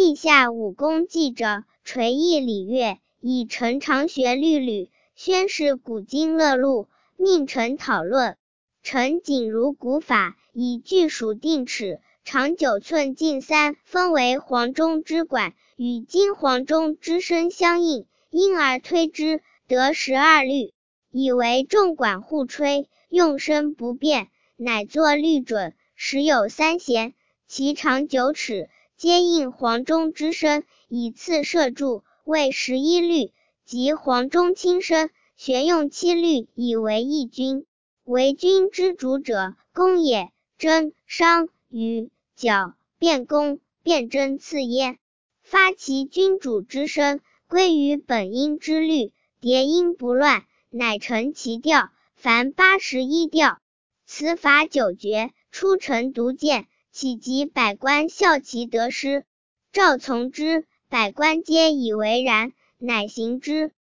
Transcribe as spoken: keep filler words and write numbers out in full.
地下武功记者，垂意礼乐，以陈长学律吕，宣示古今乐录，命臣讨论。臣谨如古法，以据属定尺，长九寸近三，分为黄钟之管，与今黄钟之声相应，因而推之，得十二律，以为众管互吹，用声不变，乃作律准，时有三弦，其长九尺，皆应黄钟之声，以次射柱，为十一律，即黄钟轻声，旋用七律，以为一军。为军之主者，弓也，征、商、羽、角、变弓、变征次焉。发其君主之声，归于本音之律，叠音不乱，乃成其调，凡八十一调。此法九绝，出臣独见，岂及百官效其得失。赵从之，百官皆以为然，乃行之。